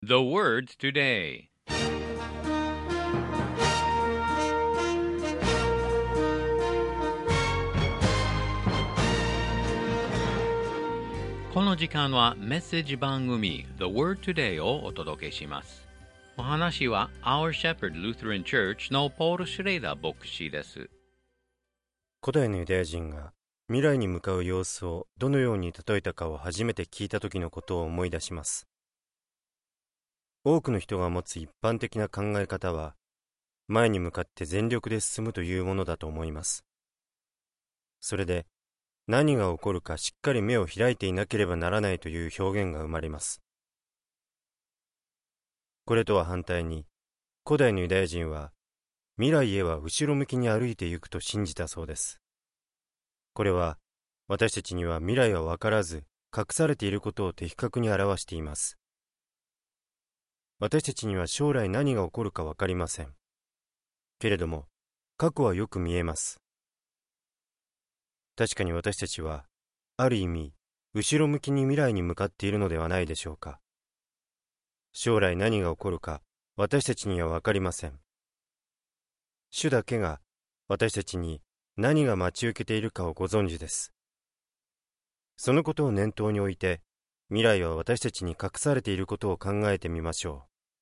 The word today. この時間はメッセージ番組 The Word Today をお届けします。お話は Our Shepherd Lutheran Church のポール・シュレイダー牧師です。 古代のユダヤ人が未来に向かう様子をどのように例えたかを初めて聞いた時のことを思い出します。多くの人が持つ一般的な考え方は、前に向かって全力で進むというものだと思います。それで、何が起こるかしっかり目を開いていなければならないという表現が生まれます。これとは反対に、古代のユダヤ人は、未来へは後ろ向きに歩いていくと信じたそうです。これは、私たちには未来は分からず、隠されていることを的確に表しています。私たちには将来何が起こるか分かりません。けれども、過去はよく見えます。確かに私たちは、ある意味、後ろ向きに未来に向かっているのではないでしょうか。将来何が起こるか、私たちには分かりません。主だけが、私たちに何が待ち受けているかをご存知です。そのことを念頭に置いて、未来は私たちに隠されていることを考えてみましょう。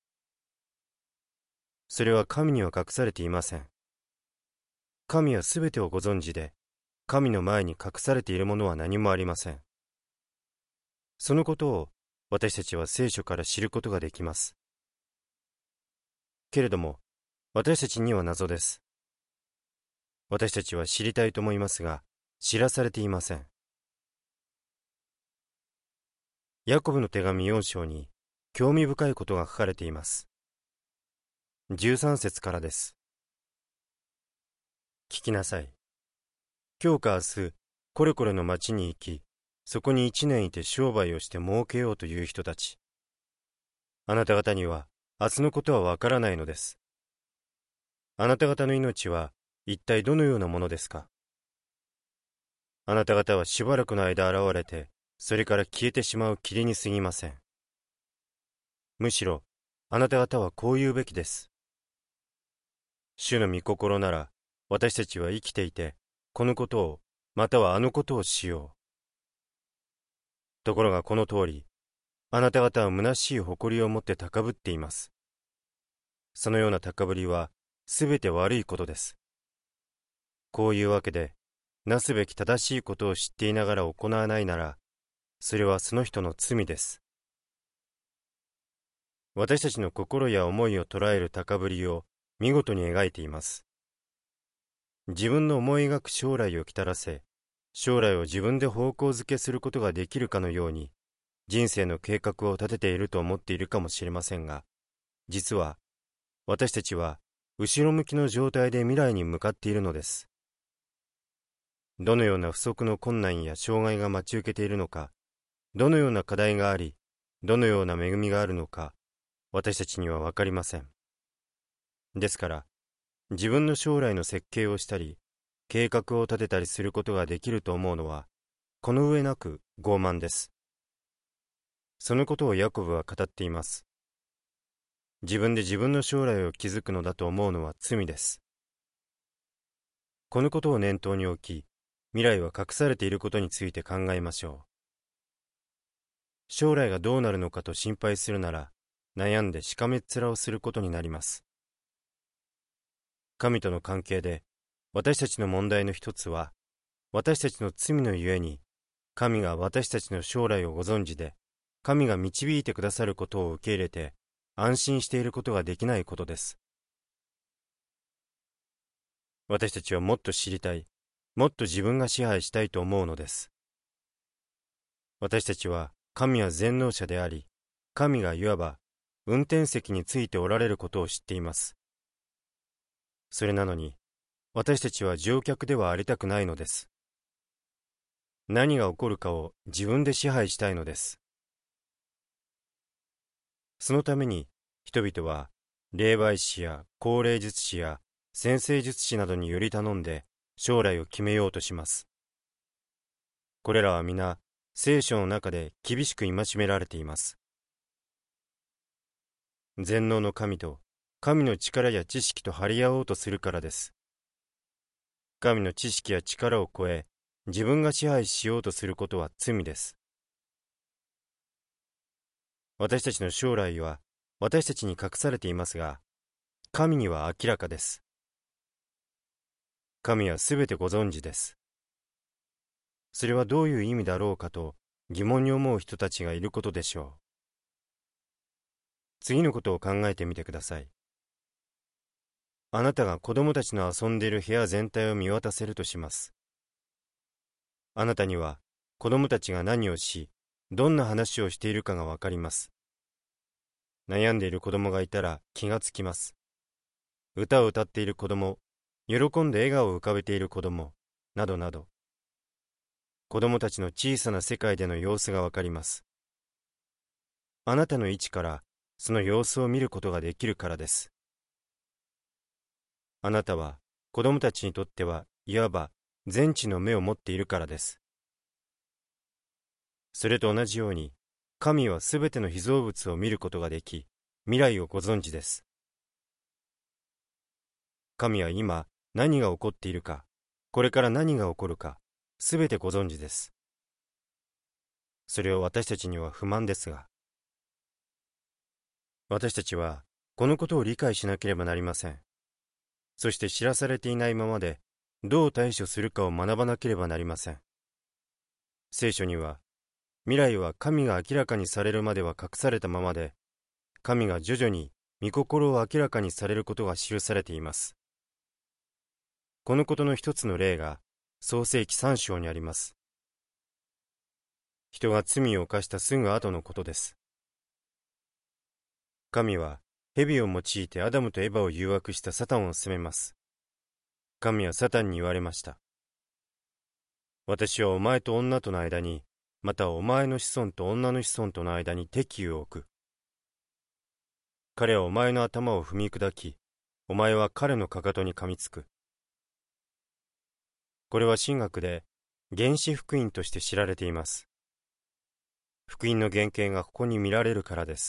それは神には隠されていません。神はすべてをご存知で、神の前に隠されているものは何もありません。そのことを私たちは聖書から知ることができます。けれども、私たちには謎です。私たちは知りたいと思いますが、知らされていません。ヤコブの手紙4章に興味深いことが書かれています。13節からです。聞きなさい。今日か明日、これこれの町に行き、そこに1年いて商売をして儲けようという人たち。あなた方には明日のことはわからないのです。あなた方の命は一体どのようなものですか。あなた方はしばらくの間現れて、それから消えてしまう霧に過ぎません。むしろ、あなた方はこう言うべきです。主の御心なら、私たちは生きていて、このことを、またはあのことをしよう。ところがこの通り、あなた方は虚しい誇りを持って高ぶっています。そのような高ぶりは、すべて悪いことです。こういうわけで、なすべき正しいことを知っていながら行わないなら、それはその人の罪です。私たちの心や思いを捉える高ぶりを見事に描いています。自分の思い描く将来をきたらせ、将来を自分で方向づけすることができるかのように、人生の計画を立てていると思っているかもしれませんが、実は、私たちは後ろ向きの状態で未来に向かっているのです。どのような不測の困難や障害が待ち受けているのか、どのような課題があり、どのような恵みがあるのか、私たちには分かりません。ですから、自分の将来の設計をしたり、計画を立てたりすることができると思うのは、この上なく傲慢です。そのことをヤコブは語っています。自分で自分の将来を築くのだと思うのは罪です。このことを念頭に置き、未来は隠されていることについて考えましょう。将来がどうなるのかと心配するなら、悩んでしかめっ面をすることになります。神との関係で、私たちの問題の一つは、私たちの罪のゆえに、神が私たちの将来をご存知で、神が導いてくださることを受け入れて、安心していることができないことです。私たちはもっと知りたい、もっと自分が支配したいと思うのです。私たちは神は全能者であり、神がいわば運転席についておられることを知っています。それなのに、私たちは乗客ではありたくないのです。何が起こるかを自分で支配したいのです。そのために、人々は霊媒師や高齢術師や占星術師などにより頼んで将来を決めようとします。これらは皆、聖書の中で厳しく戒められています。 全能の神と神の力や知識と張り合おうとするからです。神の知識や力を超え、自分が支配しようとすることは罪です。私たちの将来は私たちに隠されていますが、神には明らかです。神はすべてご存知です。それはどういう意味だろうかと疑問に思う人たちがいることでしょう。次のことを考えてみてください。あなたが子供たちの遊んでいる部屋全体を見渡せるとします。あなたには子供たちが何をし、どんな話をしているかがわかります。悩んでいる子供がいたら気がつきます。歌を歌っている子供、喜んで笑顔を浮かべている子供、などなど。子供たちの小さな世界での様子がわかります。あなたの位置からその様子を見ることができるからです。あなたは子供たちにとってはいわば全知の目を持っているからです。それと同じように、神はすべての被造物を見ることができ、未来をご存知です。神は今何が起こっているか、これから何が起こるか、すべてご存知です。それを私たちには不満ですが、私たちはこのことを理解しなければなりません。そして知らされていないままで、どう対処するかを学ばなければなりません。聖書には、未来は神が明らかにされるまでは隠されたままで、神が徐々に御心を明らかにされることが記されています。このことの一つの例が、創世記3章にあります。人が罪を犯したすぐ後のことです。神は、蛇を用いてアダムとエバを誘惑したサタンを責めます。神はサタンに言われました。私はお前と女との間に、またお前の子孫と女の子孫との間に敵意を置く。彼はお前の頭を踏み砕き、お前は彼のかかとに噛みつく。これは神学で原始福音として知られています。福音の原型がここに見られるからです。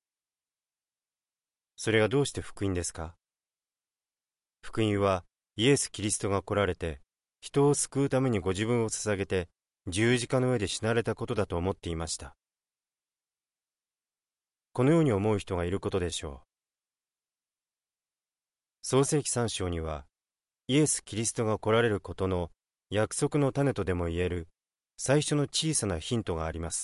それがどうして福音ですか？福音はイエス・キリストが来られて、人を救うためにご自分を捧げて、十字架の上で死なれたことだと思っていました。このように思う人がいることでしょう。創世記3章には、イエス・キリストが来られることの約束の種とでも言える最初の小さなヒントがあります。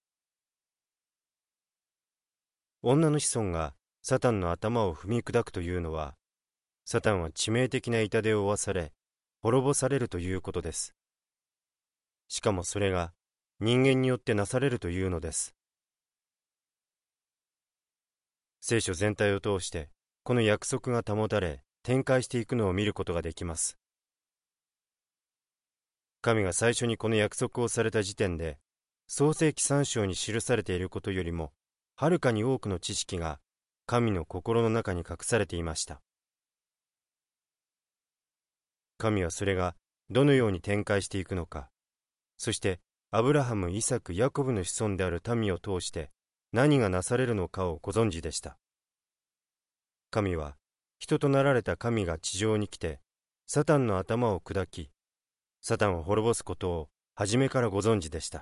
女の子孫がサタンの頭を踏み砕くというのは、サタンは致命的な痛手を負わされ、滅ぼされるということです。しかもそれが人間によってなされるというのです。聖書全体を通して、この約束が保たれ、展開していくのを見ることができます。神が最初にこの約束をされた時点で、創世記3章に記されていることよりも、はるかに多くの知識が神の心の中に隠されていました。神はそれがどのように展開していくのか、そしてアブラハム、イサク、ヤコブの子孫である民を通して何がなされるのかをご存知でした。神は人となられた神が地上に来て、サタンの頭を砕き、サタンを滅ぼすことを初めからご存知でした。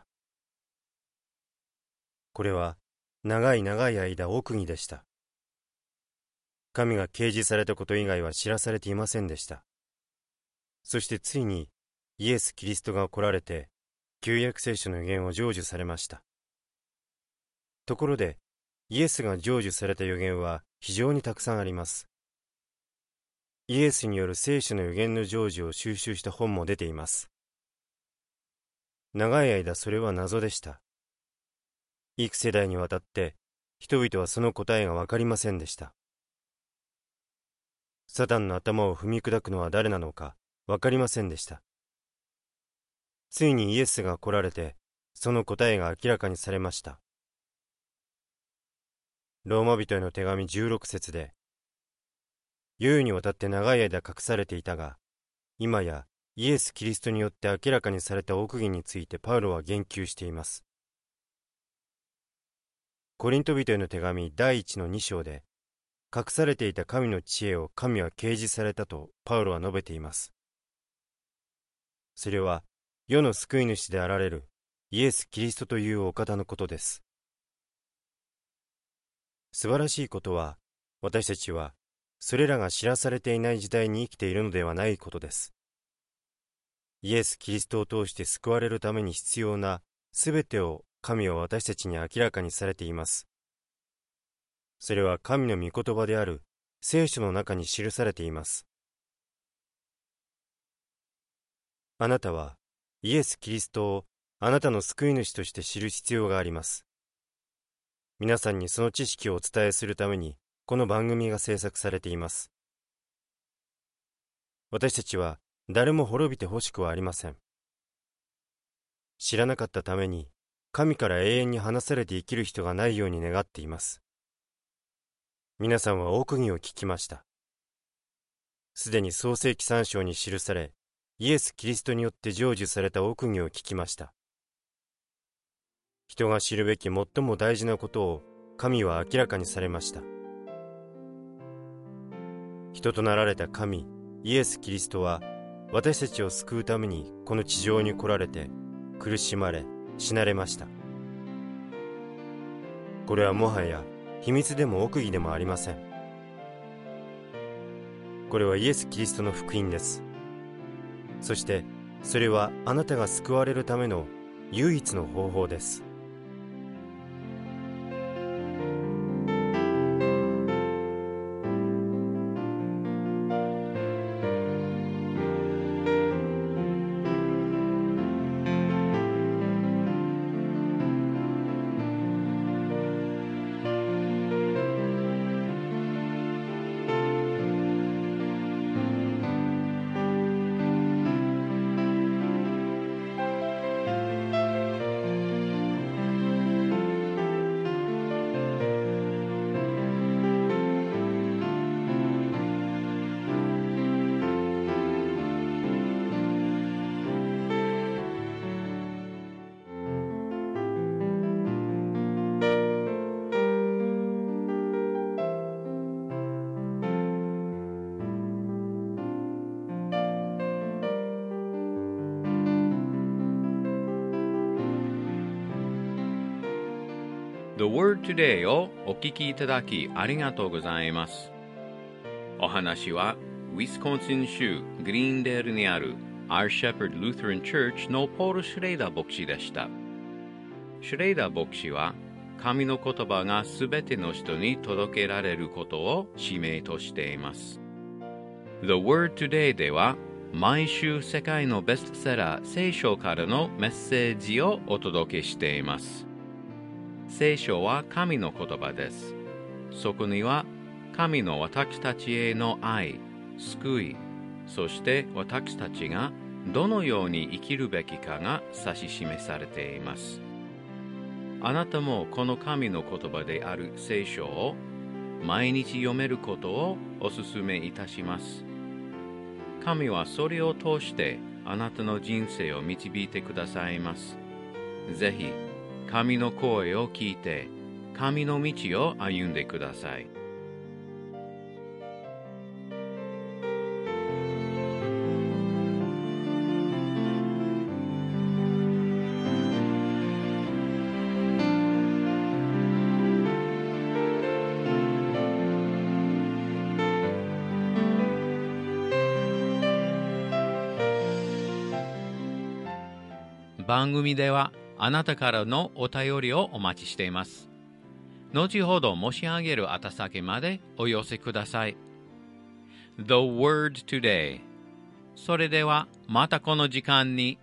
これは長い長い間奥義でした。神が掲示されたこと以外は知らされていませんでした。そしてついにイエス・キリストが来られて、旧約聖書の予言を成就されました。ところで、イエスが成就された予言は非常にたくさんあります。イエスによる聖書の予言の成就を収集した本も出ています。長い間それは謎でした。幾世代にわたって人々はその答えがわかりませんでした。サタンの頭を踏み砕くのは誰なのかわかりませんでした。ついにイエスが来られて、その答えが明らかにされました。ローマ人への手紙16節で、猶予にわたって長い間隠されていたが、今やイエス・キリストによって明らかにされた奥義についてパウロは言及しています。 コリント人への手紙第1の2章で、隠されていた神の知恵を神は掲示されたとパウロは述べています。それは世の救い主であられるイエス・キリストというお方のことです。素晴らしいことは、私たちはそれらが知らされていない時代に生きているのではないことです。イエス・キリストを通して救われるために必要なすべてを神は私たちに明らかにされています。それは神の御言葉である聖書の中に記されています。あなたはイエス・キリストをあなたの救い主として知る必要があります。皆さんにその知識をお伝えするためにこの番組が制作されています。私たちは誰も滅びてほしくはありません。知らなかったために神から永遠に離されて生きる人がないように願っています。皆さんは奥義を聞きました。すでに創世記3章に記され、イエス・キリストによって成就された奥義を聞きました。人が知るべき最も大事なことを神は明らかにされました。人となられた神、イエス・キリストは私たちを救うためにこの地上に来られて苦しまれ、死なれました。これはもはや秘密でも奥義でもありません。これはイエス・キリストの福音です。そしてそれはあなたが救われるための唯一の方法です。 The Word Today をお聞きいただきありがとうございます。お話はウィスコンシン州グリーンデールにある Our Shepherd Lutheran Church のポール・シュレイダー牧師でした。シュレイダー牧師は神の言葉がすべての人に届けられることを使命としています。The Word Today では毎週世界のベストセラー聖書からのメッセージをお届けしています。聖書は神の言葉です。そこには神の私たちへの愛、救い、そして私たちがどのように生きるべきかが指し示されています。あなたもこの神の言葉である聖書を毎日読めることをお勧めいたします。神はそれを通してあなたの人生を導いてくださいます。ぜひ神の声を聞いて、神の道を歩んでください。番組ではあなたからのお便りをお待ちしています。後ほど申し上げる宛先までお寄せください。The Word Today。それではまたこの時間に